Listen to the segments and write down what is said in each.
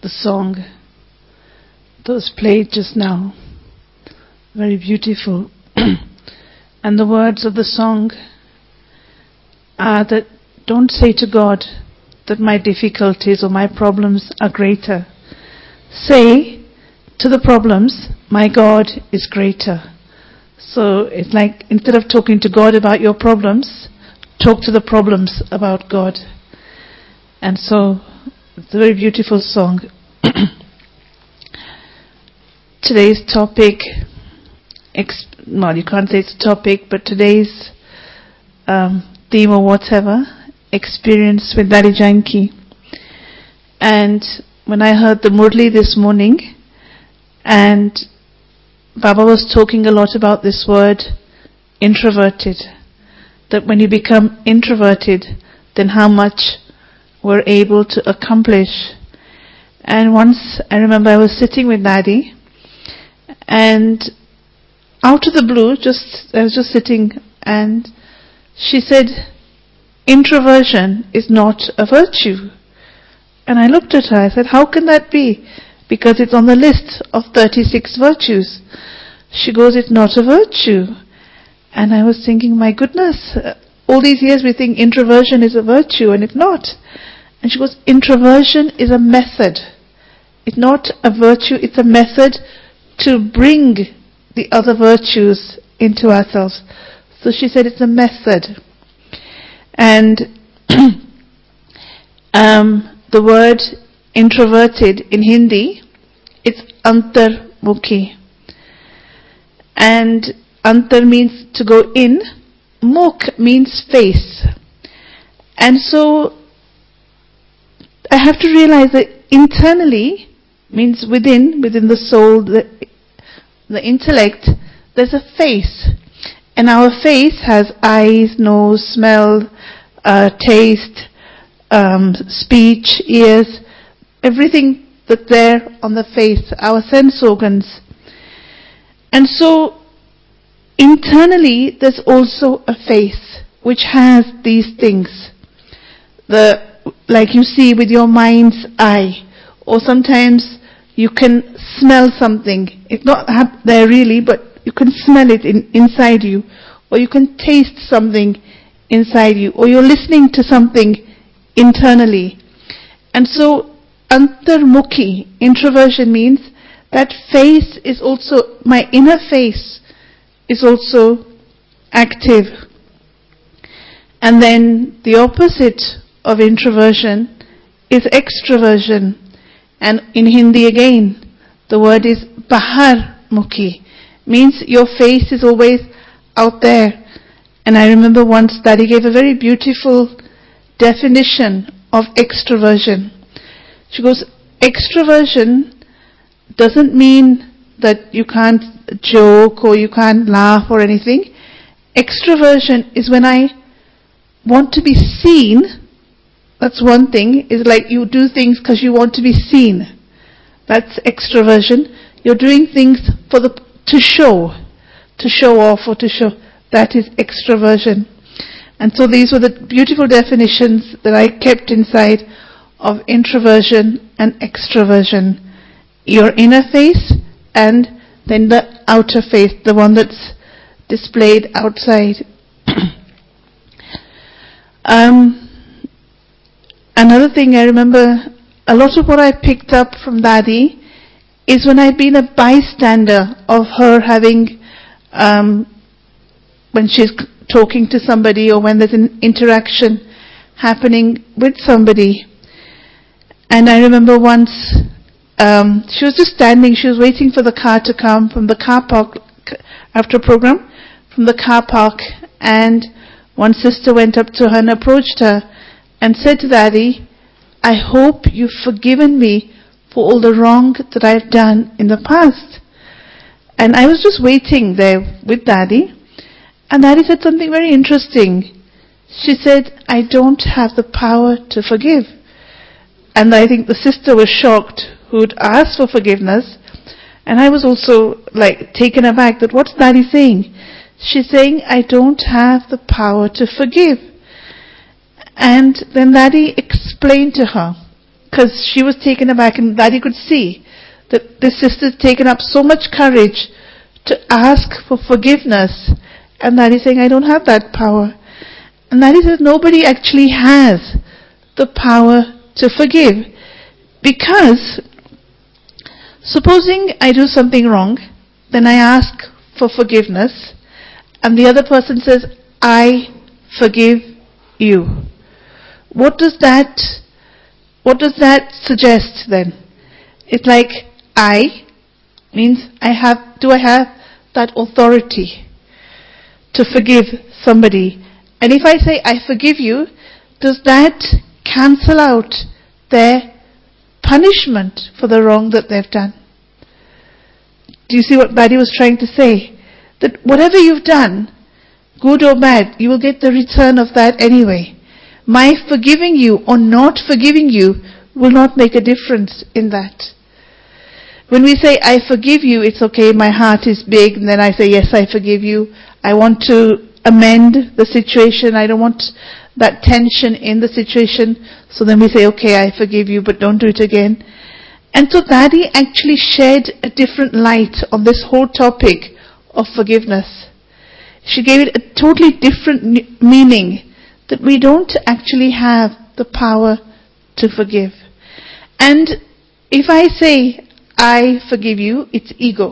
the song that was played just now. Very beautiful. And the words of the song are that don't say to God that my difficulties or my problems are greater. Say to the problems, my God is greater. So it's like instead of talking to God about your problems, talk to the problems about God. And so it's a very beautiful song. Today's topic, well, you can't say it's a topic, but today's theme or whatever, experience with Daddy Janki. And when I heard the Murli this morning, and Baba was talking a lot about this word, introverted, that when you become introverted, then how much we're able to accomplish. And once I remember I was sitting with Daddy, and out of the blue, I was just sitting, and she said, introversion is not a virtue. And I looked at her, I said, how can that be? Because it's on the list of 36 virtues. She goes, it's not a virtue. And I was thinking, my goodness, all these years we think introversion is a virtue, and it's not. And she goes, introversion is a method. It's not a virtue, it's a method to bring the other virtues into ourselves. So she said it's a method. And the word introverted in Hindi, it's antarmukhi. And antar means to go in, mukh means face. And so I have to realize that internally means within the soul, the intellect, there's a face. And our face has eyes, nose, smell, taste, speech, ears, everything that's there on the face, our sense organs. And so internally there's also a face which has these things. Like you see with your mind's eye, or sometimes you can smell something. It's not there really, but you can smell it inside you, or you can taste something inside you, or you're listening to something internally. And so antarmukhi, introversion, means that face is also, my inner face is also active. And then the opposite of introversion is extroversion. And in Hindi again, the word is baharmukhi, means your face is always out there. And I remember once Daddy gave a very beautiful definition of extroversion. She goes, extroversion doesn't mean that you can't joke or you can't laugh or anything. Extroversion is when I want to be seen. That's one thing, is like you do things because you want to be seen. That's extroversion. You're doing things to show off or to show. That is extroversion. And so these were the beautiful definitions that I kept inside of introversion and extroversion. Your inner face and then the outer face, the one that's displayed outside. Another thing I remember, a lot of what I picked up from Daddy is when I'd been a bystander of her having, when she's talking to somebody or when there's an interaction happening with somebody. And I remember once, she was just standing, she was waiting for the car to come from the car park, after a program, from the car park, and one sister went up to her and approached her and said to Daddy, I hope you've forgiven me for all the wrong that I've done in the past. And I was just waiting there with Daddy, and Daddy said something very interesting. She said, I don't have the power to forgive. And I think the sister was shocked who'd asked for forgiveness, and I was also taken aback that what's Daddy saying? She's saying, I don't have the power to forgive. And then Daddy explained to her because she was taken aback, and Daddy could see that this sister's taken up so much courage to ask for forgiveness. And Daddy saying, I don't have that power. And Daddy says, nobody actually has the power to forgive. Because supposing I do something wrong, then I ask for forgiveness, and the other person says, I forgive you. What does that suggest then? It's like I means do I have that authority to forgive somebody? And if I say I forgive you, does that cancel out their punishment for the wrong that they've done? Do you see what Daddy was trying to say? That whatever you've done, good or bad, you will get the return of that anyway. My forgiving you or not forgiving you will not make a difference in that. When we say, I forgive you, it's okay, my heart is big, and then I say, yes, I forgive you. I want to amend the situation. I don't want that tension in the situation. So then we say, okay, I forgive you, but don't do it again. And so Daddy actually shed a different light on this whole topic of forgiveness. She gave it a totally different meaning, that we don't actually have the power to forgive. And if I say, I forgive you, it's ego.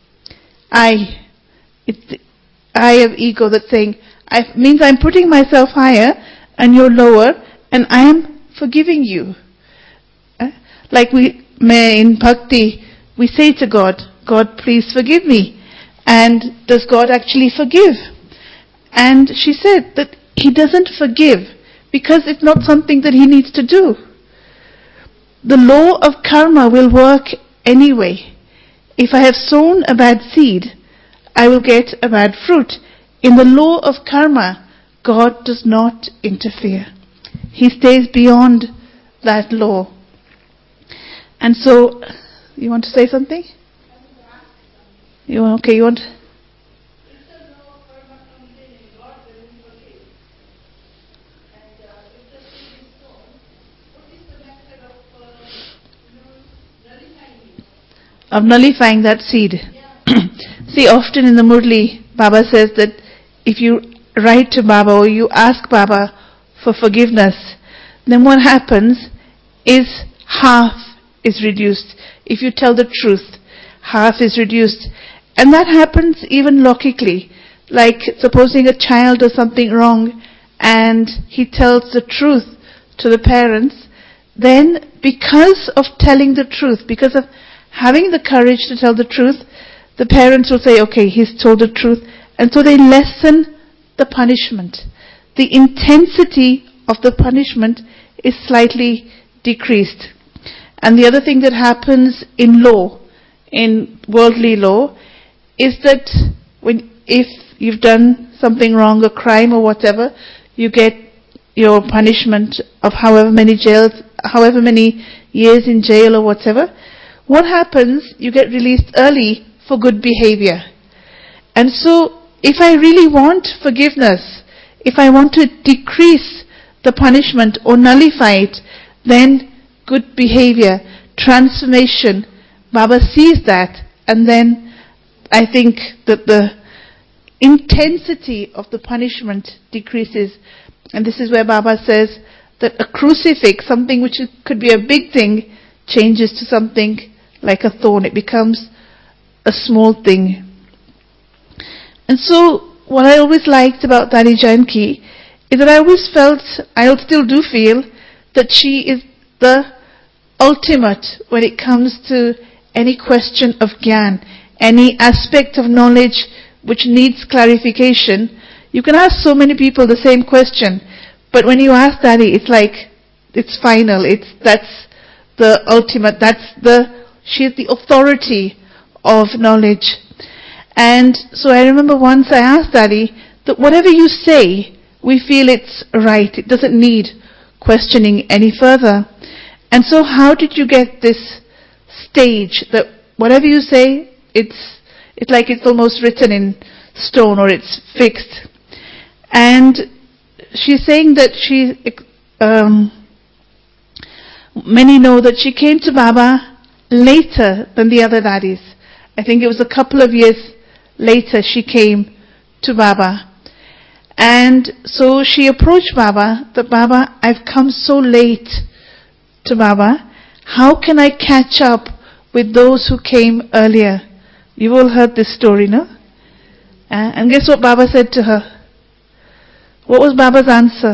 It's the I of ego that's saying, means I'm putting myself higher and you're lower, and I am forgiving you. Like we may in bhakti, we say to God, God, please forgive me. And does God actually forgive? And she said that He doesn't forgive because it's not something that He needs to do. The law of karma will work anyway. If I have sown a bad seed, I will get a bad fruit. In the law of karma, God does not interfere. He stays beyond that law. And so, you want to say something? You want? Of nullifying that seed. See, often in the Murli, Baba says that if you write to Baba or you ask Baba for forgiveness, then what happens is half is reduced. If you tell the truth, half is reduced. And that happens even logically. Like supposing a child does something wrong and he tells the truth to the parents, then because of telling the truth, because of having the courage to tell the truth, the parents will say, okay, he's told the truth. And so they lessen the punishment. The intensity of the punishment is slightly decreased. And the other thing that happens in law, in worldly law, is that if you've done something wrong, a crime or whatever, you get your punishment of however many years in jail or whatever. What happens? You get released early for good behavior. And so, if I really want forgiveness, if I want to decrease the punishment or nullify it, then good behavior, transformation, Baba sees that, and then I think that the intensity of the punishment decreases. And this is where Baba says that a crucifix, something which could be a big thing, changes to something like a thorn. It becomes a small thing. And so, what I always liked about Dadi Janki is that I always felt, I still do feel, that she is the ultimate when it comes to any question of Gyan, any aspect of knowledge which needs clarification. You can ask so many people the same question, but when you ask Dadi, it's like, it's final, that's the ultimate, she's the authority of knowledge. And so I remember once I asked Dadi that whatever you say, we feel it's right. It doesn't need questioning any further. And so how did you get this stage that whatever you say, it's like it's almost written in stone or it's fixed? And she's saying that Many know that she came to Baba later than the other daddies. I think it was a couple of years later she came to Baba. And so she approached Baba, that Baba, I've come so late to Baba. How can I catch up with those who came earlier? You've all heard this story, no? And guess what Baba said to her? What was Baba's answer?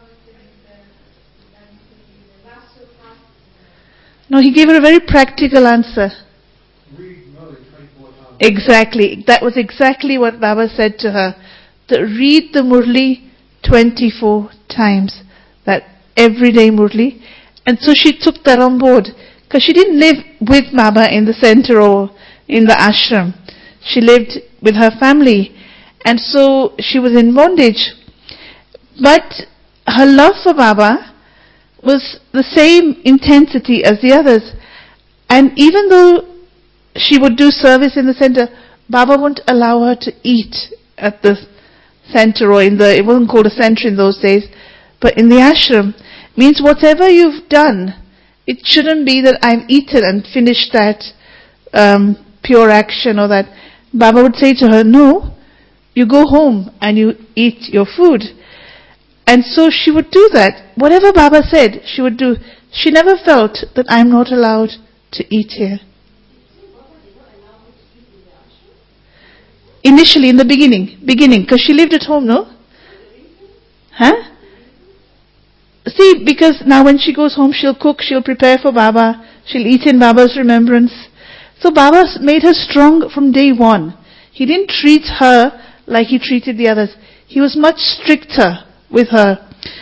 No, he gave her a very practical answer. Read Murli 24 times. Exactly. That was exactly what Baba said to her. That read the Murli 24 times. That everyday Murli. And so she took that on board. Because she didn't live with Baba in the center or in the ashram. She lived with her family. And so she was in bondage. But her love for Baba was the same intensity as the others. And even though she would do service in the center, Baba wouldn't allow her to eat at the center, or it wasn't called a center in those days, but in the ashram. Means whatever you've done, it shouldn't be that I've eaten and finished that pure action, or that. Baba would say to her, no, you go home and you eat your food. And so she would do that. Whatever Baba said, she would do. She never felt that I'm not allowed to eat here. Initially, in the beginning, because she lived at home, no? Huh? See, because now when she goes home, she'll cook, she'll prepare for Baba, she'll eat in Baba's remembrance. So Baba made her strong from day one. He didn't treat her like he treated the others. He was much stricter with her.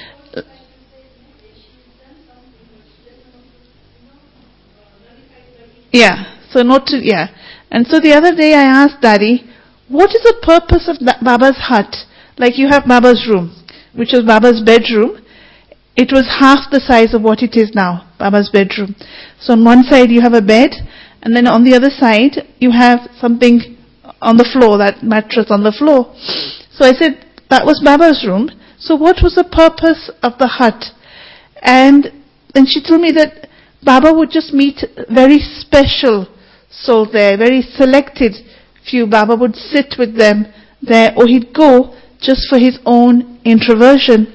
And so the other day I asked Daddy, what is the purpose of Baba's hut? Like you have Baba's room, which was Baba's bedroom. It was half the size of what it is now, Baba's bedroom. So on one side you have a bed, and then on the other side you have something on the floor, that mattress on the floor. So I said, that was Baba's room. So what was the purpose of the hut? And then she told me that Baba would just meet very special souls there, very selected few. Baba would sit with them there, or he'd go just for his own introversion.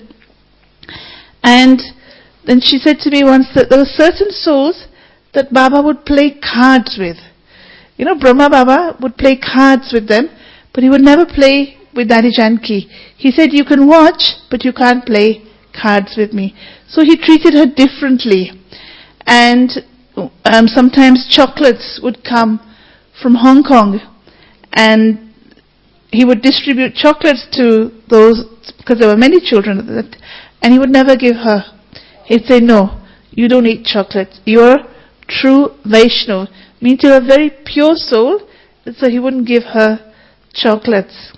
And then she said to me once that there were certain souls that Baba would play cards with. You know, Brahma Baba would play cards with them, but he would never play with Daddy Janki. He said, you can watch, but you can't play cards with me. So he treated her differently. And sometimes chocolates would come from Hong Kong, and he would distribute chocolates to those, because there were many children, and he would never give her. He'd say, no, you don't eat chocolate. You're true Vaishnav. Means you're a very pure soul, so he wouldn't give her chocolates.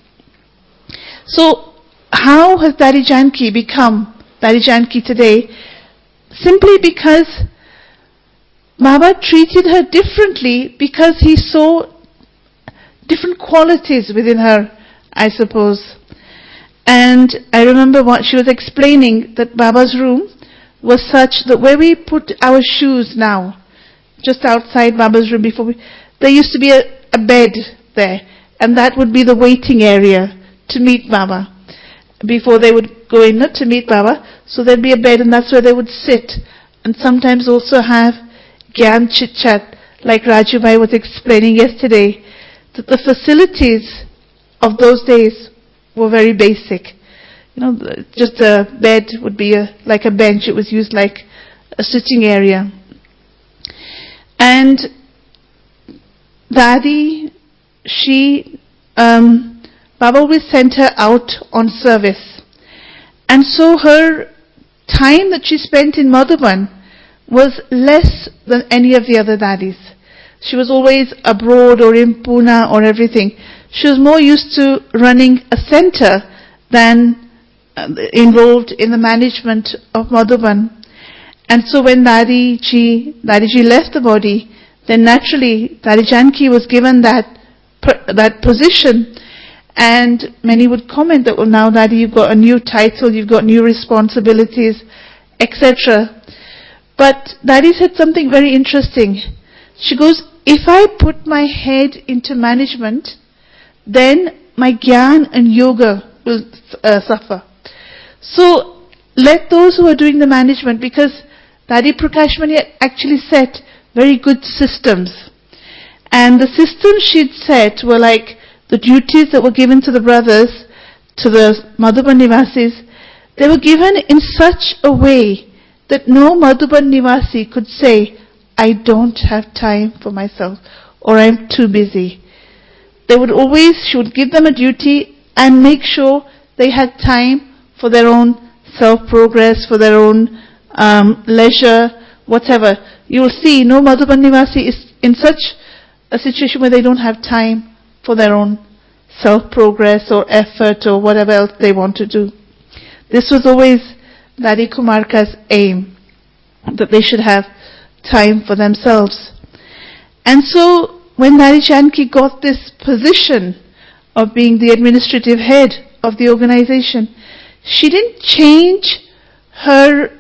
So, how has Daddy Janki become Daddy Janki today? Simply because Baba treated her differently, because he saw different qualities within her, I suppose. And I remember what she was explaining, that Baba's room was such that where we put our shoes now, just outside Baba's room there used to be a bed there, and that would be the waiting area to meet Baba. Before they would go in to meet Baba, so there'd be a bed, and that's where they would sit, and sometimes also have Gyan Chit Chat, like Raju Bhai was explaining yesterday, that the facilities of those days were very basic. You know, just a bed would be like a bench. It was used like a sitting area. And Dadi, Baba always sent her out on service. And so her time that she spent in Madhuban was less than any of the other daddies. She was always abroad or in Pune or everything. She was more used to running a center than involved in the management of Madhuban. And so when Dadiji left the body, then naturally Daddy Janki was given that position. And many would comment that, well, now Daddy, you've got a new title, you've got new responsibilities, etc. But Daddy said something very interesting. She goes, if I put my head into management, then my Gyan and Yoga will suffer. So let those who are doing the management, because Daddy Prakash Mani actually set very good systems. And the systems she'd set were like the duties that were given to the brothers, to the Madhuban Nivasis. They were given in such a way that no Madhuban Nivasi could say, I don't have time for myself, or I'm too busy. She would give them a duty and make sure they had time for their own self-progress, for their own leisure, whatever. You will see no Madhuban Nivasi is in such a situation where they don't have time for their own self-progress or effort or whatever else they want to do. This was always Daddy Kumarka's aim, that they should have time for themselves. And so when Daddy Janki got this position of being the administrative head of the organization, she didn't change her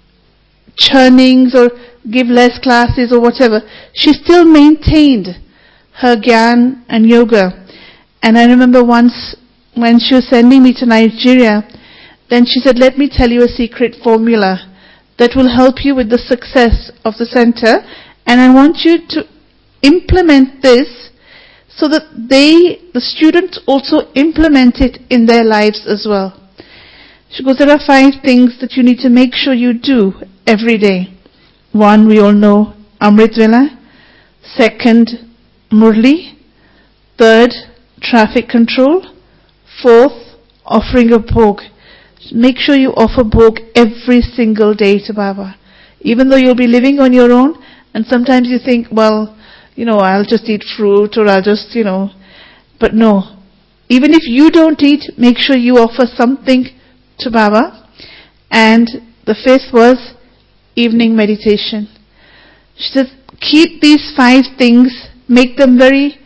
churnings or give less classes or whatever. She still maintained her Gyan and Yoga. And I remember once when she was sending me to Nigeria, then she said, let me tell you a secret formula that will help you with the success of the center, and I want you to implement this so that the students also implement it in their lives as well. She goes, there are 5 things that you need to make sure you do every day. 1, we all know, Amrit Vela. 2nd, Murli. 3rd, traffic control. 4th, offering of bhog. Make sure you offer bhog every single day to Baba. Even though you'll be living on your own, and sometimes you think, well, I'll just eat fruit, or I'll just, but no. Even if you don't eat, make sure you offer something to Baba. And the 5th was evening meditation. She says, keep these 5 things, make them very,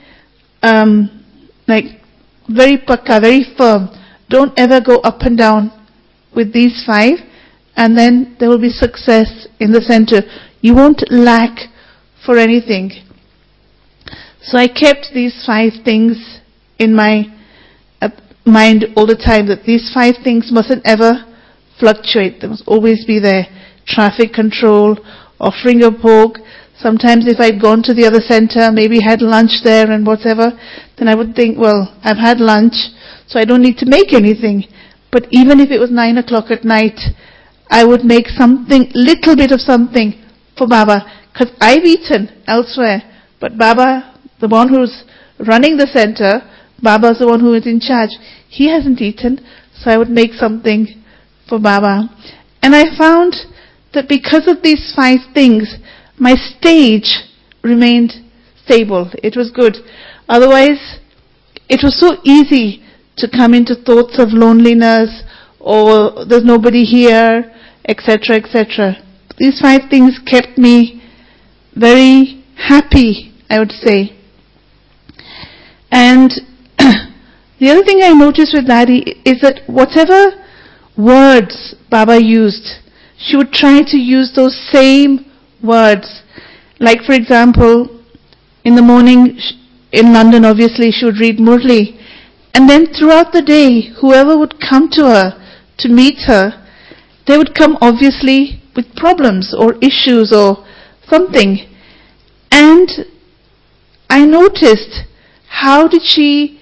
very pakka, very firm. Don't ever go up and down with these 5, and then there will be success in the center. You won't lack for anything. So I kept these 5 things in my mind all the time, that these 5 things mustn't ever fluctuate. They must always be there. Traffic control, offering of bhog. Sometimes if I'd gone to the other center, maybe had lunch there and whatever, then I would think, well, I've had lunch, so I don't need to make anything. But even if it was 9 o'clock at night, I would make something, little bit of something for Baba. Because I've eaten elsewhere, but Baba, the one who's running the center, Baba's the one who is in charge. He hasn't eaten, so I would make something for Baba. And I found that because of these 5 things, my stage remained stable. It was good. Otherwise, it was so easy to come into thoughts of loneliness, or there's nobody here, etc., etc. These 5 things kept me very happy, I would say. And the other thing I noticed with Daddy is that whatever words Baba used, she would try to use those same words. Like, for example, in the morning in London, obviously, she would read Murli. And then throughout the day, whoever would come to her to meet her, they would come obviously with problems or issues or something. And I noticed, how did she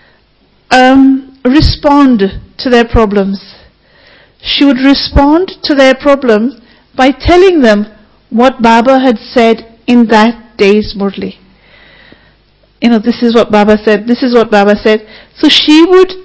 respond to their problems? She would respond to their problem by telling them what Baba had said in that day's Murli. This is what Baba said, this is what Baba said. So she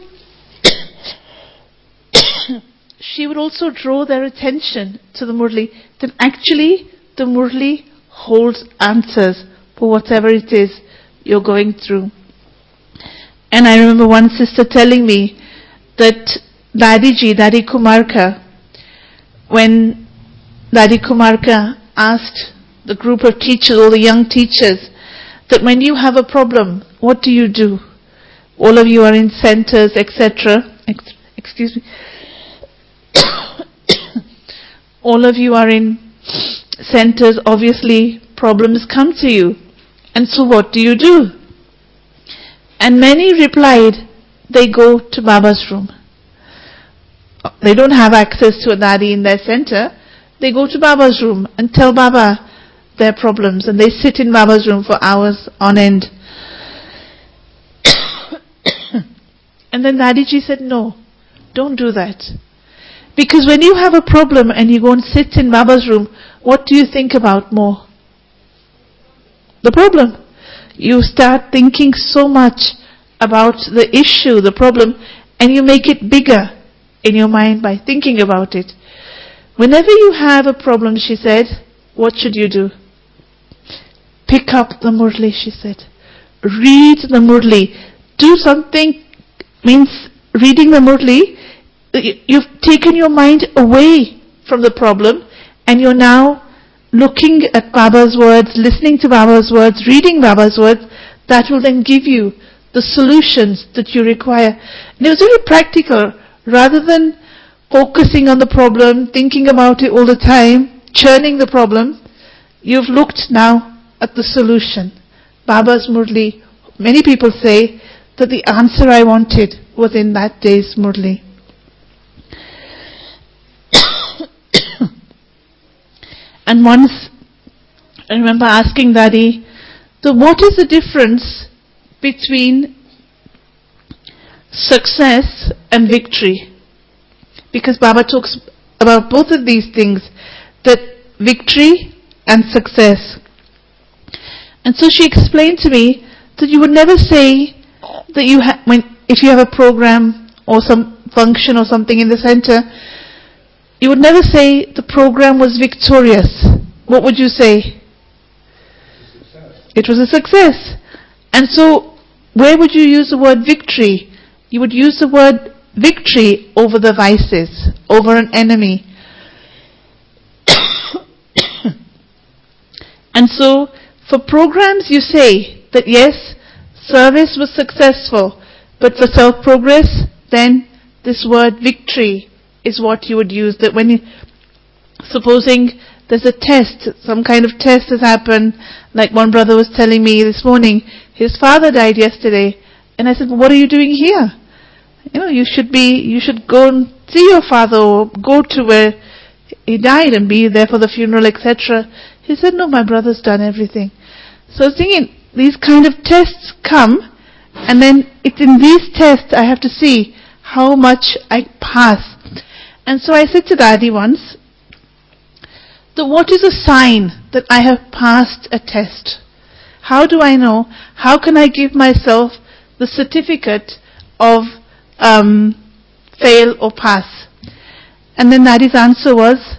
would also draw their attention to the Murli, that actually the Murli holds answers for whatever it is you're going through. And I remember one sister telling me that Daddy Kumarka, when Daddy Kumarka asked the group of teachers, all the young teachers, that when you have a problem, what do you do? All of you are in centers, etc. Excuse me. All of you are in centers, obviously problems come to you. And so what do? And many replied, they go to Baba's room. They don't have access to a Dadi in their center. They go to Baba's room and tell Baba their problems, and they sit in Baba's room for hours on end. And then Dadiji said, no, don't do that. Because when you have a problem and you go and sit in Baba's room, what do you think about more? The problem. You start thinking so much about the issue, the problem, and you make it bigger in your mind by thinking about it. Whenever you have a problem, she said, what should you do? Pick up the Murli, she said. Read the Murli. Do something, means reading the Murli, you've taken your mind away from the problem and you're now looking at Baba's words, listening to Baba's words, reading Baba's words. That will then give you the solutions that you require. And it was very practical. Rather than focusing on the problem, thinking about it all the time, churning the problem, you've looked now at the solution. Baba's Murli. Many people say that the answer I wanted was in that day's Murli. And once, I remember asking Daddy, so what is the difference between success and victory? Because Baba talks about both of these things, that victory and success. And so she explained to me that you would never say that if you have a program or some function or something in the center, you would never say the program was victorious. What would you say? Success. It was a success. And so, where would you use the word victory? You would use the word victory over the vices, over an enemy. And so, for programs you say that yes, service was successful, but for self-progress, then this word victory is what you would use. That when supposing there's a test, some kind of test has happened, like one brother was telling me this morning, his father died yesterday, and I said, well, what are you doing here? You should go and see your father, or go to where he died and be there for the funeral, etc. He said, no, my brother's done everything. So I was thinking, these kind of tests come, and then it's in these tests I have to see how much I pass. And so I said to Daddy once, that what is a sign that I have passed a test? How do I know? How can I give myself the certificate of fail or pass? And then Daddy's answer was,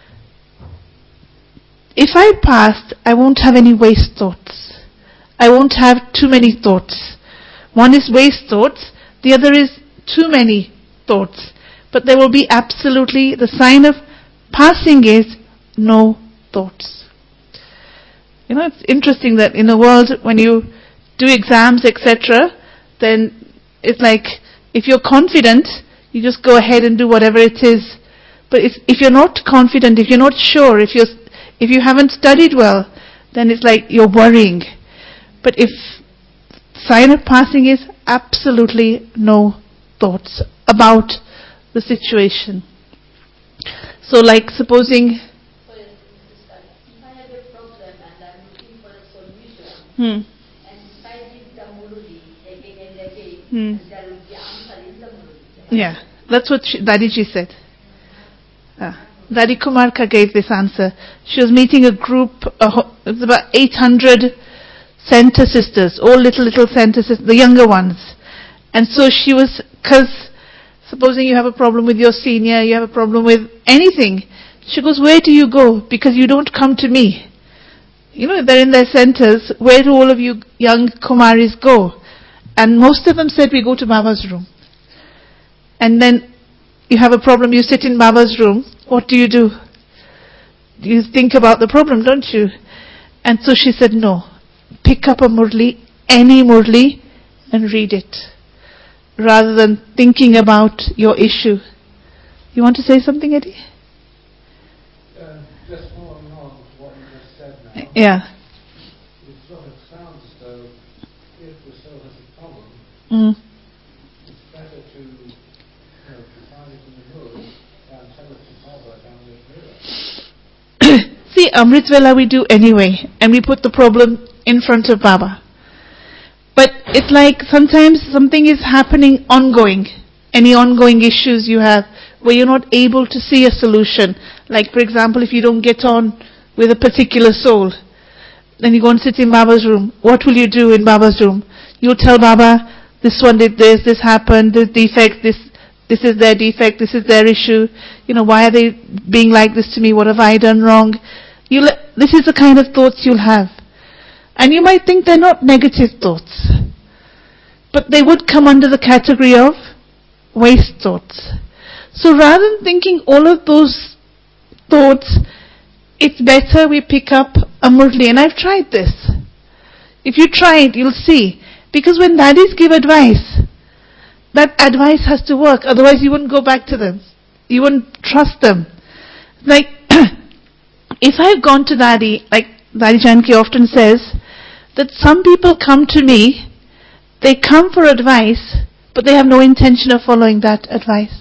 if I passed, I won't have any waste thoughts. I won't have too many thoughts. One is waste thoughts, the other is too many thoughts. But there will be absolutely, the sign of passing is no thoughts. It's interesting that in the world, when you do exams, etc., then it's like, if you're confident, you just go ahead and do whatever it is. But if you're not confident, if you're not sure, if you haven't studied well, then it's like you're worrying. But if sign of passing is absolutely no thoughts about the situation. So like supposing, if I have a problem and I'm looking for a solution, and if I read the Murli again and again, there will be answer in the Murli. yeah, that's what Dadiji said. Daddy Kumarka gave this answer. She was meeting a group, it was about 800 center sisters, all little center sisters, the younger ones. And so she was, because supposing you have a problem with your senior, you have a problem with anything, she goes, where do you go? Because you don't come to me. They're in their centers. Where do all of you young Kumaris go? And most of them said, we go to Baba's room. And then you have a problem, you sit in Baba's room. What do? You think about the problem, don't you? And so she said, no. Pick up a Murli, any Murli, and read it, rather than thinking about your issue. You want to say something, Eddie? Just following on Yeah. It sort of sounds as though if the soul has a problem, it's better to find it in the mood than tell it to bother down the mirror. See, Amrit Vela we do anyway, and we put the problem in front of Baba. But it's like sometimes something is happening ongoing, any ongoing issues you have, where you're not able to see a solution. Like, for example, if you don't get on with a particular soul, then you go and sit in Baba's room. What will you do in Baba's room? You'll tell Baba, this one did this happened, this defect, this is their defect, this is their issue. Why are they being like this to me? What have I done wrong? This is the kind of thoughts you'll have. And you might think they're not negative thoughts, but they would come under the category of waste thoughts. So rather than thinking all of those thoughts, it's better we pick up a murli. And I've tried this. If you try it, you'll see. Because when daddies give advice, that advice has to work. Otherwise you wouldn't go back to them. You wouldn't trust them. Like, if I've gone to Daddy, like Daddy Janki often says, that some people come to me, they come for advice, but they have no intention of following that advice.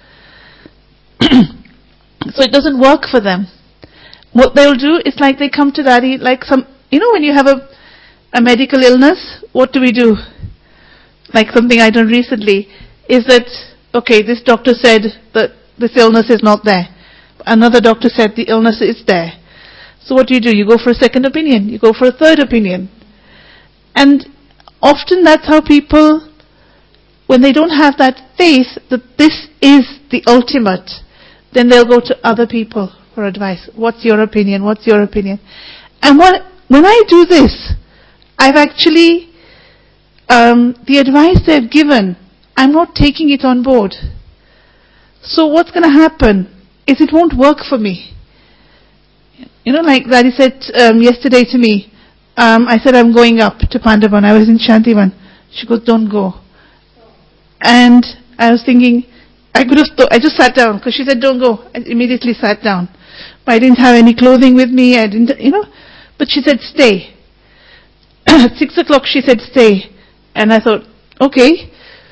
So it doesn't work for them. What they'll do is like they come to Daddy, like when you have a medical illness, what do we do? Like something I done recently, is that, okay, this doctor said that this illness is not there. Another doctor said the illness is there. So what do? You go for a second opinion. You go for a third opinion. And often that's how people, when they don't have that faith that this is the ultimate, then they'll go to other people for advice. What's your opinion? What's your opinion? And when I do this, I've actually, the advice they've given, I'm not taking it on board. So what's going to happen is it won't work for me. Like Daddy said yesterday to me, I said I'm going up to Pandavan. I was in Shantivan. She goes, don't go. And I was thinking, I just sat down because she said don't go. I immediately sat down. But I didn't have any clothing with me. I didn't, but she said stay. At 6 o'clock she said stay. And I thought, okay.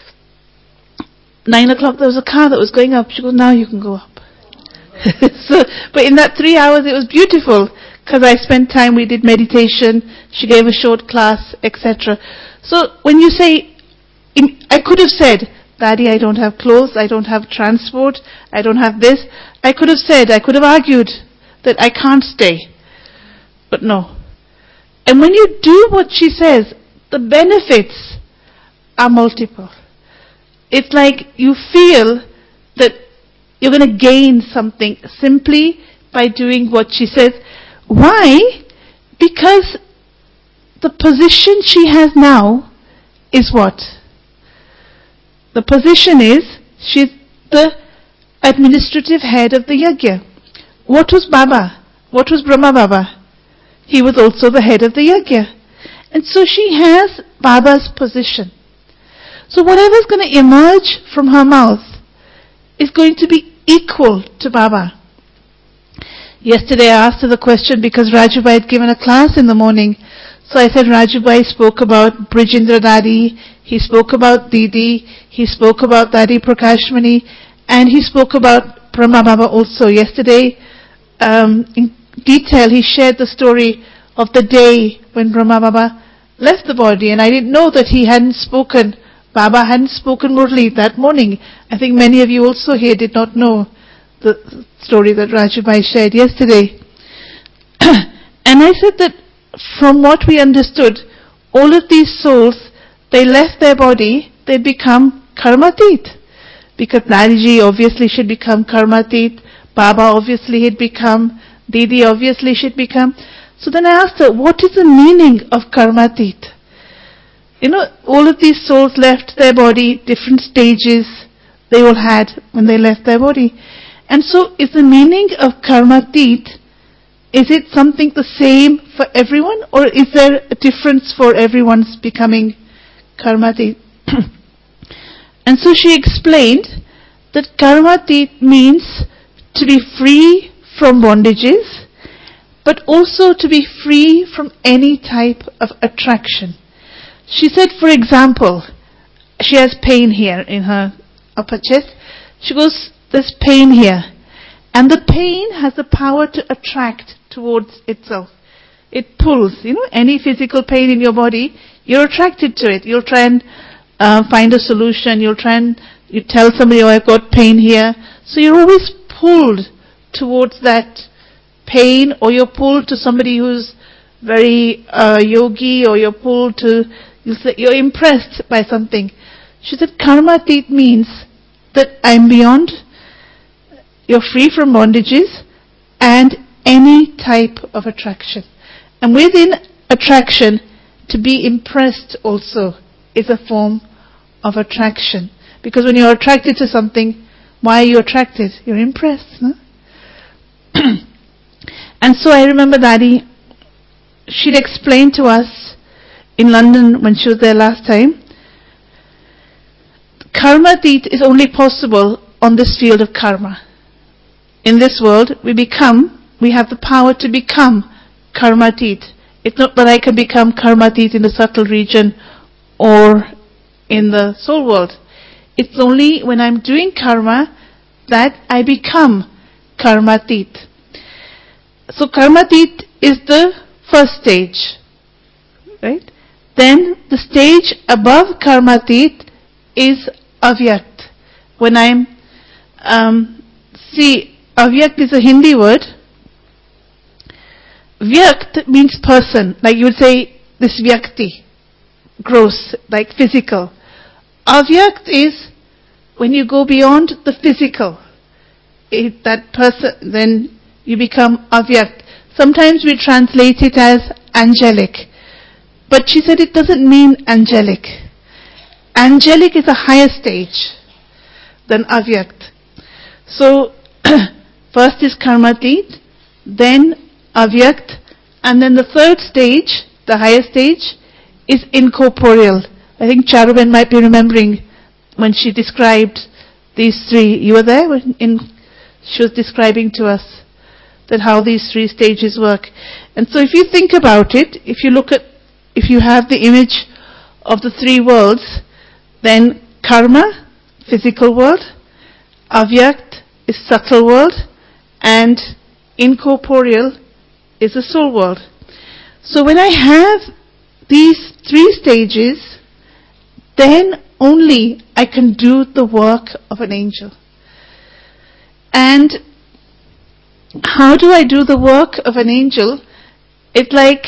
9 o'clock there was a car that was going up. She goes, now you can go up. But in that 3 hours it was beautiful because I spent time, we did meditation, she gave a short class, etc. So when you say, I could have said, Daddy, I don't have clothes, I don't have transport, I don't have this. I could have argued that I can't stay. But no. And when you do what she says, the benefits are multiple. It's like you feel that you're going to gain something simply by doing what she says. Why? Because the position she has now is what? The position is, she's the administrative head of the yajna. What was Baba? What was Brahma Baba? He was also the head of the yajna. And so she has Baba's position. So whatever's going to emerge from her mouth is going to be equal to Baba. Yesterday I asked her the question because Rajubai had given a class in the morning. So I said Rajubai spoke about Brijendra Daddy, he spoke about Didi, he spoke about Daddy Prakashmani, and he spoke about Brahma Baba also. Yesterday, in detail, he shared the story of the day when Brahma Baba left the body, and I didn't know that he hadn't spoken, Baba hadn't spoken Murli that morning. I think many of you also here did not know the story that Rajubai shared yesterday. And I said that from what we understood, all of these souls, they left their body, they become karmatit. Because Dadiji obviously should become karmatit, Baba obviously had become, Didi obviously should become. So then I asked her, what is the meaning of karmatit? All of these souls left their body, different stages they all had when they left their body. And so is the meaning of karmatit, is it something the same for everyone, or is there a difference for everyone's becoming karmatit? And so she explained that karmatit means to be free from bondages, but also to be free from any type of attraction. She said, for example, she has pain here in her upper chest. She goes, there's pain here. And the pain has the power to attract towards itself. It pulls, any physical pain in your body, you're attracted to it. You'll try and find a solution. You tell somebody, oh, I've got pain here. So you're always pulled towards that pain, or you're pulled to somebody who's very yogi, or you're pulled to, you're impressed by something. She said, Karmatit means that I'm beyond, you're free from bondages and any type of attraction. And within attraction, to be impressed also is a form of attraction. Because when you're attracted to something, why are you attracted? You're impressed. No? And so I remember Daddy, she'd explained to us in London when she was there last time, Karmatit is only possible on this field of karma. In this world, we have the power to become Karmatit. It's not that I can become Karmatit in the subtle region or in the soul world. It's only when I'm doing karma that I become Karmatit. So Karmatit is the first stage, right? Then the stage above Karmatit is Avyakt. When Avyakt is a Hindi word. Vyakt means person, like you would say this Vyakti, gross, like physical. Avyakt is when you go beyond the physical. That person, then you become Avyakt. Sometimes we translate it as angelic. But she said it doesn't mean angelic. Angelic is a higher stage than Avyakt. So, first is Karmatit, then Avyakt, and then the third stage, the higher stage, is incorporeal. I think Charuben might be remembering when she described these three. You were there she was describing to us that how these three stages work. And so if you think about it, if you have the image of the three worlds, then karma, physical world, Avyakt is subtle world, and incorporeal is the soul world. So when I have these three stages, then only I can do the work of an angel. And how do I do the work of an angel? It's like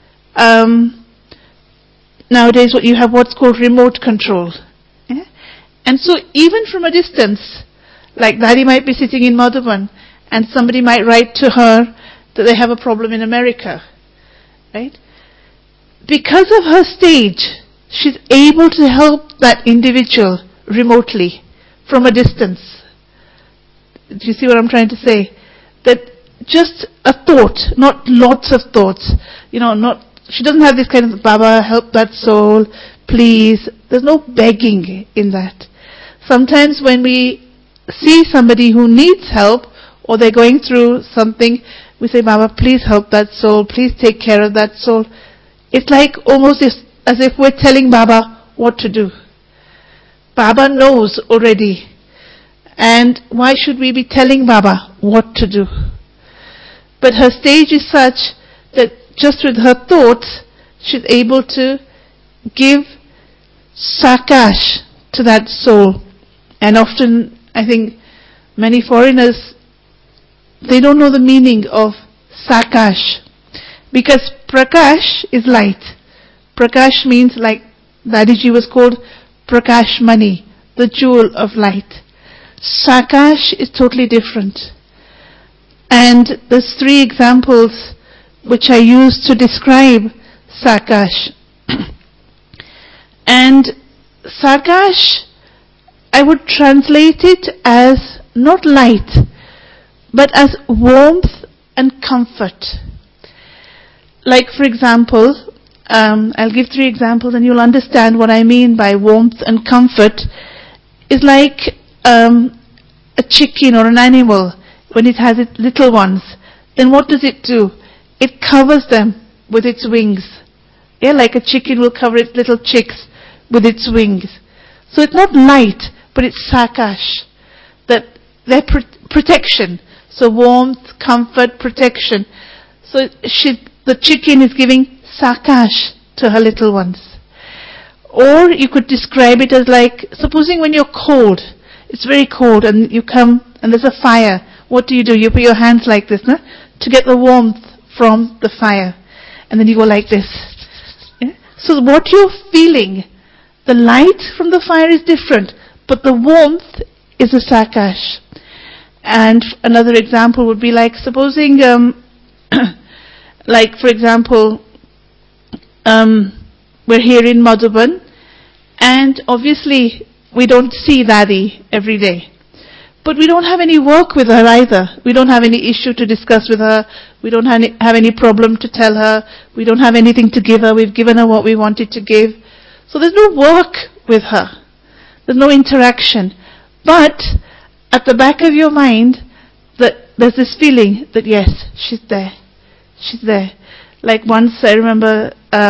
nowadays you have what's called remote control. Yeah? And so even from a distance, like Daddy might be sitting in Madhuban and somebody might write to her that they have a problem in America. Right? Because of her stage, she's able to help that individual remotely from a distance. Do you see what I'm trying to say? That just a thought, not lots of thoughts. She doesn't have this kind of, Baba, help that soul, please. There's no begging in that. Sometimes when we see somebody who needs help, or they're going through something, we say, Baba, please help that soul, please take care of that soul. It's like almost as if we're telling Baba what to do. Baba knows already. And why should we be telling Baba what to do? But her stage is such that just with her thoughts, she's able to give sakash to that soul. And often, I think, many foreigners, they don't know the meaning of sakash. Because prakash is light. Prakash means, like Dadiji was called Prakash Mani, the jewel of light. Sakash is totally different. And there's three examples which I use to describe Sakash. And Sakash, I would translate it as not light, but as warmth and comfort. Like, for example, I'll give three examples and you'll understand what I mean by warmth and comfort. It's like a chicken or an animal, when it has its little ones, then what does it do? it covers them with its wings. Yeah, like a chicken will cover its little chicks with its wings. So it's not light, but it's sakash. That their protection. So warmth, comfort, protection. So the chicken is giving sakash to her little ones. Or you could describe it as like, supposing when you're cold, it's very cold and you come and there's a fire. What do? You put your hands like this, no? To get the warmth from the fire. And then you go like this. Yeah? So what you're feeling, the light from the fire is different, but the warmth is a sakash. And another example would be like, supposing, like for example, we're here in Madhuban, and obviously we don't see Daddy every day. But we don't have any work with her either. We don't have any issue to discuss with her. We don't have any problem to tell her. We don't have anything to give her. We've given her what we wanted to give. So there's no work with her. There's no interaction. But at the back of your mind, there's this feeling that yes, she's there. She's there. Like once I remember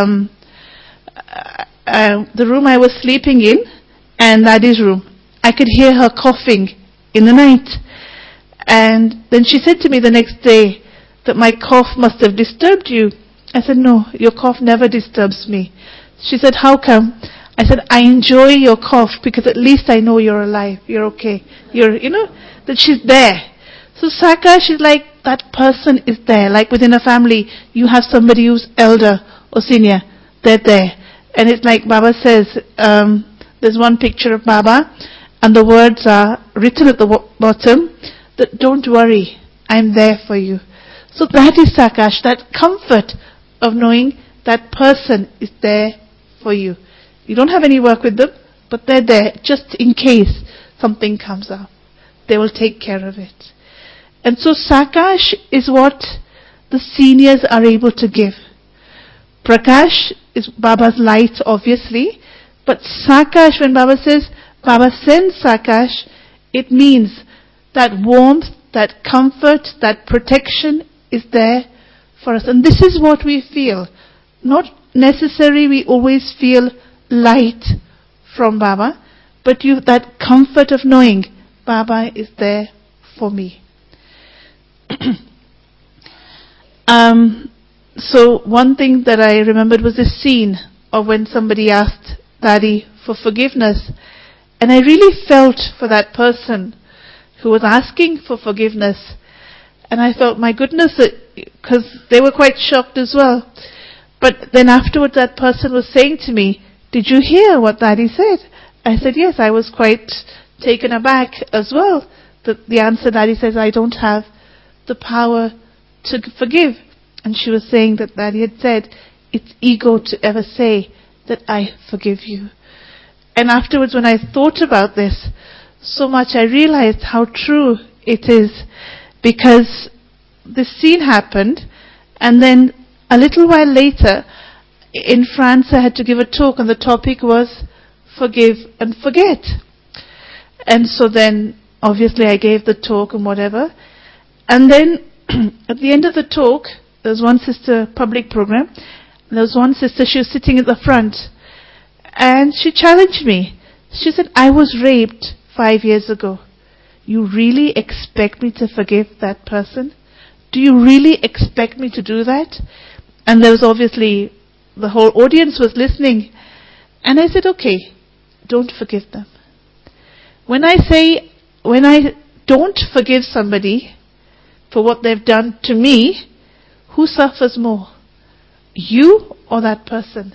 the room I was sleeping in and Daddy's room. I could hear her coughing in the night. And then she said to me the next day that my cough must have disturbed you. I said, no, your cough never disturbs me. She said, how come? I said, I enjoy your cough because at least I know you're alive. You're okay. That she's there. So Sakash is like that person is there. Like within a family, you have somebody who's elder or senior. They're there. And it's like Baba says, there's one picture of Baba and the words are written at the bottom that don't worry, I'm there for you. So that is Sakash, that comfort of knowing that person is there for you. You don't have any work with them, but they're there just in case something comes up. They will take care of it. And so Sakash is what the seniors are able to give. Prakash is Baba's light, obviously, but Sakash, when Baba says, Baba sends Sakash, it means that warmth, that comfort, that protection is there for us. And this is what we feel. Not necessarily we always feel light from Baba, but that comfort of knowing Baba is there for me. So one thing that I remembered was this scene of when somebody asked Daddy for forgiveness. And I really felt for that person who was asking for forgiveness. And I felt, my goodness, because they were quite shocked as well. But then afterwards that person was saying to me, did you hear what Daddy said? I said, yes, I was quite taken aback as well. The answer Daddy says, I don't have the power to forgive. And she was saying that Daddy had said, it's ego to ever say that I forgive you. And afterwards when I thought about this so much, I realized how true it is, because this scene happened and then a little while later in France I had to give a talk and the topic was forgive and forget. And so then obviously I gave the talk and whatever. And then at the end of the talk, there was one sister, public program, there was one sister, she was sitting at the front, and she challenged me. She said, I was raped 5 years ago. You really expect me to forgive that person? Do you really expect me to do that? And there was obviously, the whole audience was listening. And I said, okay, don't forgive them. When I don't forgive somebody for what they've done to me, who suffers more? You or that person?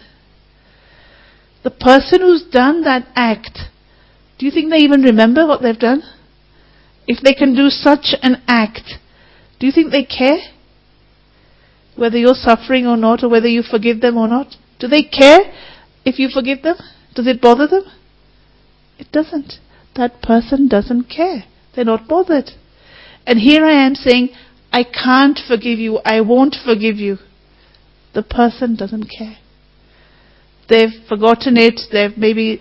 The person who's done that act, do you think they even remember what they've done? If they can do such an act, do you think they care? Whether you're suffering or not, or whether you forgive them or not? Do they care if you forgive them? Does it bother them? It doesn't. That person doesn't care. They're not bothered. And here I am saying, I can't forgive you, I won't forgive you. The person doesn't care. They've forgotten it, they've maybe,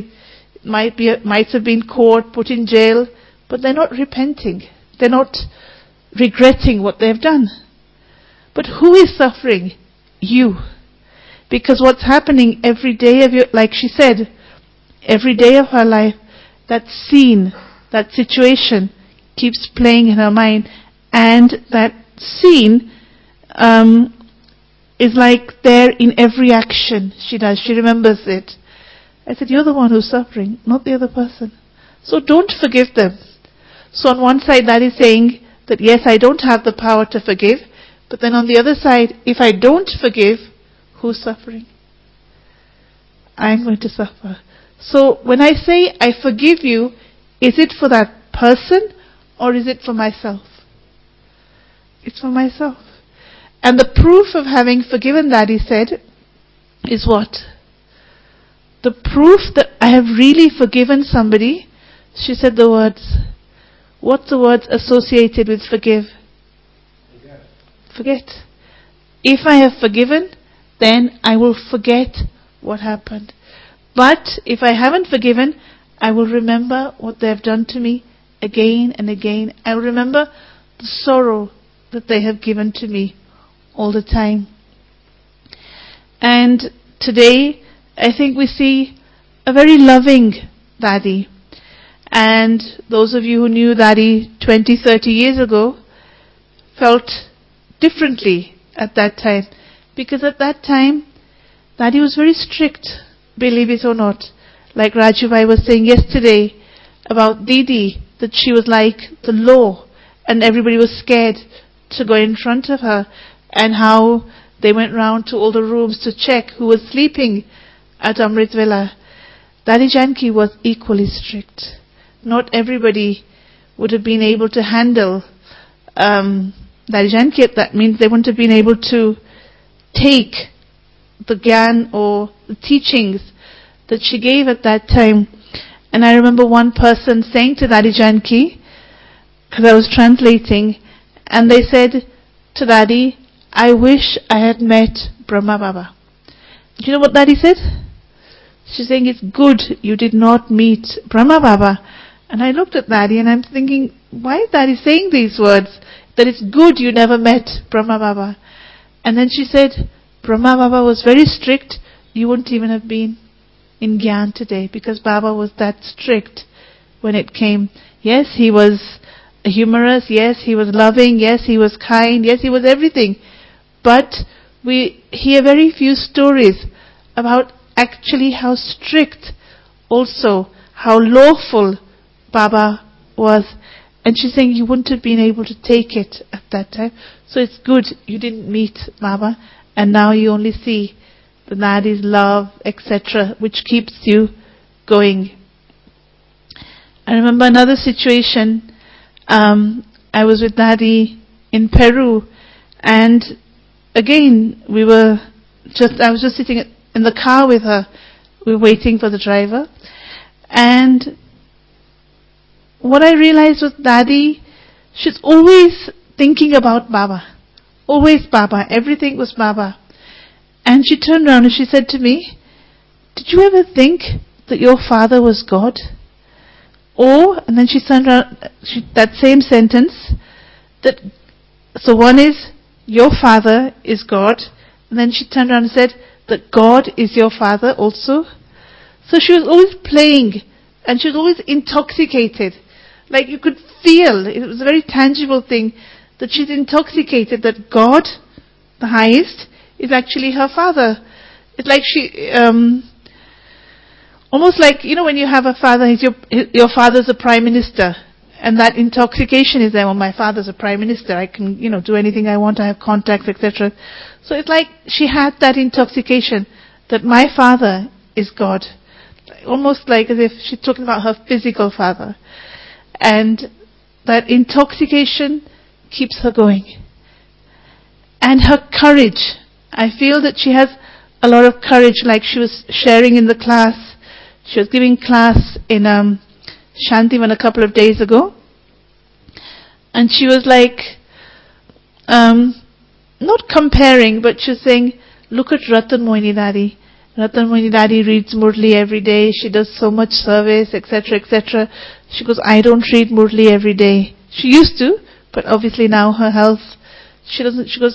might have been caught, put in jail, but they're not repenting. They're not regretting what they've done. But who is suffering? You. Because what's happening every day of your, like she said, every day of her life, that scene, that situation keeps playing in her mind, and that scene is like there in every action she does. She remembers it. I said, you're the one who's suffering, not the other person. So don't forgive them. So on one side that is saying that yes, I don't have the power to forgive, but then on the other side, if I don't forgive, who's suffering? I'm going to suffer. So when I say I forgive you, is it for that person or is it for myself? It's for myself. And the proof of having forgiven that, he said, is what? The proof that I have really forgiven somebody, she said the words. What's the words associated with forgive? Forget. If I have forgiven, then I will forget what happened. But if I haven't forgiven, I will remember what they have done to me again and again. I will remember the sorrow that they have given to me all the time. And today, I think we see a very loving Daddy. And those of you who knew Daddy 20, 30 years ago felt differently at that time. Because at that time, Daddy was very strict, believe it or not. Like Rajubai was saying yesterday about Didi, that she was like the law and everybody was scared to go in front of her, and how they went round to all the rooms to check who was sleeping at Amrit Vela. Daddy Janki was equally strict. Not everybody would have been able to handle Daddy Janki. That means they wouldn't have been able to take the gyan or the teachings that she gave at that time. And I remember one person saying to Daddy Janki, because I was translating, and they said to Daddy, I wish I had met Brahma Baba. Do you know what Daddy said? She's saying, it's good you did not meet Brahma Baba. And I looked at Daddy and I'm thinking, why is Daddy saying these words? That it's good you never met Brahma Baba. And then she said, Brahma Baba was very strict. You wouldn't even have been in Gyan today, because Baba was that strict when it came. Yes, he was humorous. Yes, he was loving. Yes, he was kind. Yes, he was everything. But we hear very few stories about actually how strict, also how lawful Baba was. And she's saying you wouldn't have been able to take it at that time. So it's good you didn't meet Baba, and now you only see the Daddy's love, etc., which keeps you going. I remember another situation. I was with Daddy in Peru, and again I was just sitting in the car with her. We were waiting for the driver, and what I realized was Daddy, she's always thinking about Baba. Always Baba. Everything was Baba. And she turned around and she said to me, did you ever think that your father was God? Or, and then she turned around, that same sentence, so one is, your father is God, and then she turned around and said, that God is your father also. So she was always playing, and she was always intoxicated. Like you could feel, it was a very tangible thing, that she's intoxicated, that God, the highest, is actually her father. It's like she, almost like, when you have a father, your father's a prime minister, and that intoxication is there. Well, my father's a prime minister, I can, do anything I want, I have contacts, etc. So it's like she had that intoxication, that my father is God. Almost like as if she's talking about her physical father. And that intoxication keeps her going. And her courage. I feel that she has a lot of courage, like she was sharing in the class. She was giving class in Shantivan a couple of days ago. And she was like, not comparing, but she was saying, look at Ratan Moini Daddy. Ratan Moini Daddy reads Murli every day. She does so much service, etc., etc. She goes, I don't read Murli every day. She used to, but obviously now her health, she doesn't. She goes,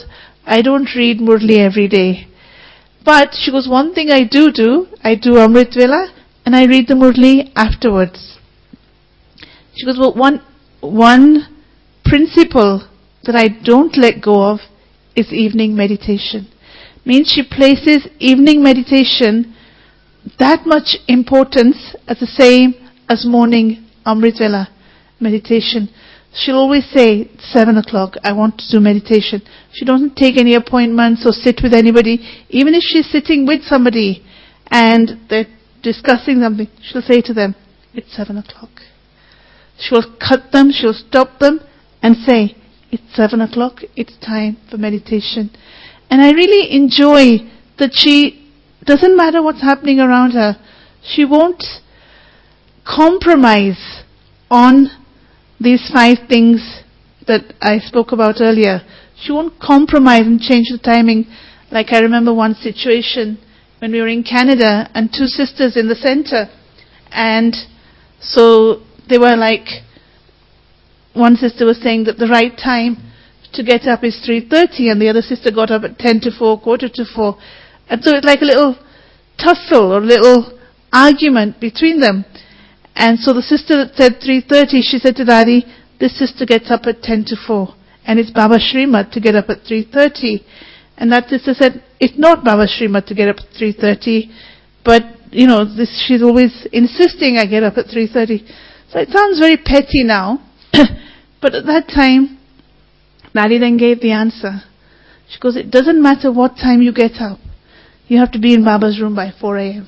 I don't read Murli every day. But she goes, one thing I do Amrit Vela, and I read the Murli afterwards. She goes, well, one principle that I don't let go of is evening meditation. Means she places evening meditation that much importance as the same as morning Amrit Vela meditation. She'll always say, 7 o'clock, I want to do meditation. She doesn't take any appointments or sit with anybody. Even if she's sitting with somebody and they're discussing something, she'll say to them, it's 7 o'clock. She'll cut them, she'll stop them and say, it's 7 o'clock, it's time for meditation. And I really enjoy that she doesn't matter what's happening around her. She won't compromise on these 5 things that I spoke about earlier. She won't compromise and change the timing. Like I remember one situation when we were in Canada and 2 sisters in the center. And so they were like, one sister was saying that the right time to get up is 3:30 and the other sister got up at 10 to 4, quarter to 4. And so it's like a little tussle or a little argument between them. And so the sister that said 3:30, she said to Daddy, this sister gets up at 10 to 4. And it's Baba Srimad to get up at 3:30. And that sister said, it's not Baba Srimad to get up at 3:30. But, she's always insisting I get up at 3:30. So it sounds very petty now. But at that time, Daddy then gave the answer. She goes, it doesn't matter what time you get up. You have to be in Baba's room by 4 a.m.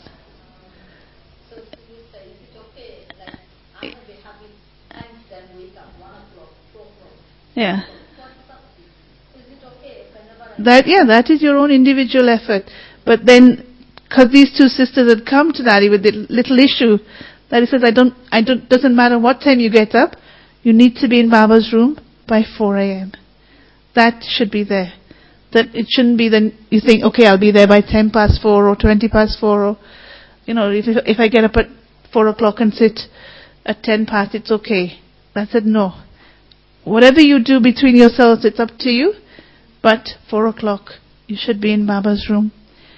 Yeah. That is your own individual effort. But then, because these 2 sisters had come to Daddy with the little issue, Daddy says, doesn't matter what time you get up, you need to be in Baba's room by 4 a.m. That should be there. That it shouldn't be then you think, okay, I'll be there by 10 past 4 or 20 past 4 or, if I get up at 4 o'clock and sit at 10 past, it's okay. I said, no. Whatever you do between yourselves, it's up to you. But 4 o'clock, you should be in Baba's room.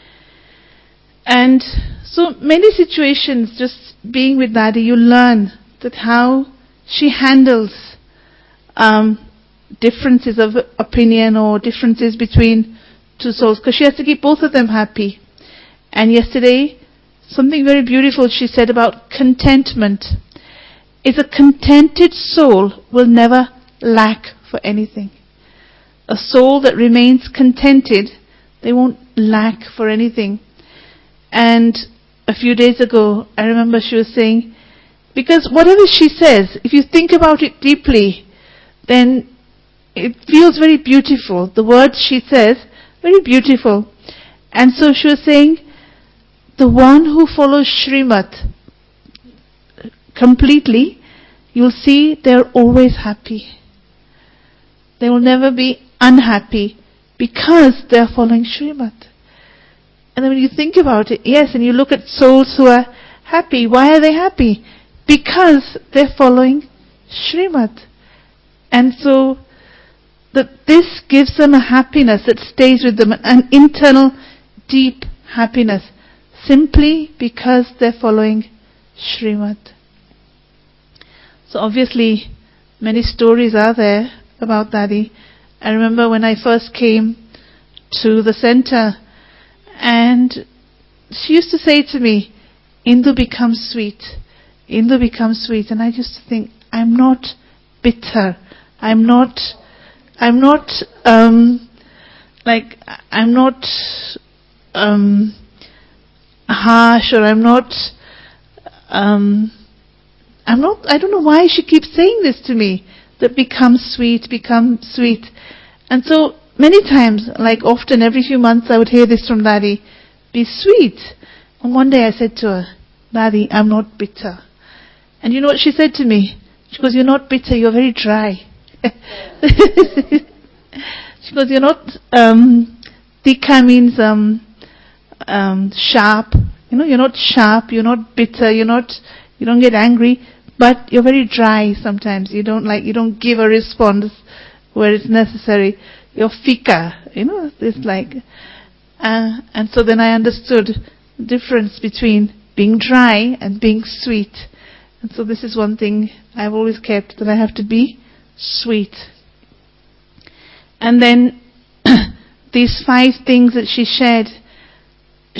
And so many situations, just being with Daddy, you learn that how she handles differences of opinion or differences between 2 souls. Because she has to keep both of them happy. And yesterday, something very beautiful she said about contentment. Is a contented soul will never lack for anything. A soul that remains contented, they won't lack for anything. And a few days ago, I remember she was saying, because whatever she says, if you think about it deeply, then it feels very beautiful. The words she says, very beautiful. And so she was saying, the one who follows Srimad completely, you'll see they're always happy. They will never be unhappy because they're following Srimad. And then when you think about it, yes, and you look at souls who are happy. Why are they happy? Because they're following Srimad. And so that this gives them a happiness that stays with them, an internal deep happiness, simply because they're following Srimad. So obviously many stories are there about Daddy. I remember when I first came to the center and she used to say to me, Indu becomes sweet. Indu becomes sweet. And I used to think, I'm not bitter. I'm not harsh, or I don't know why she keeps saying this to me, that become sweet. And so many times, like often every few months, I would hear this from Daddy, be sweet. And one day I said to her, Daddy, I'm not bitter. And you know what she said to me? She goes, you're not bitter, you're very dry. She goes, you're not, tika means sharp. You're not sharp, you're not bitter, you don't get angry, but you're very dry sometimes. You don't give a response where it's necessary. You're fika, It's like, and so then I understood the difference between being dry and being sweet. And so this is one thing I've always kept, that I have to be sweet. And then these 5 things that she shared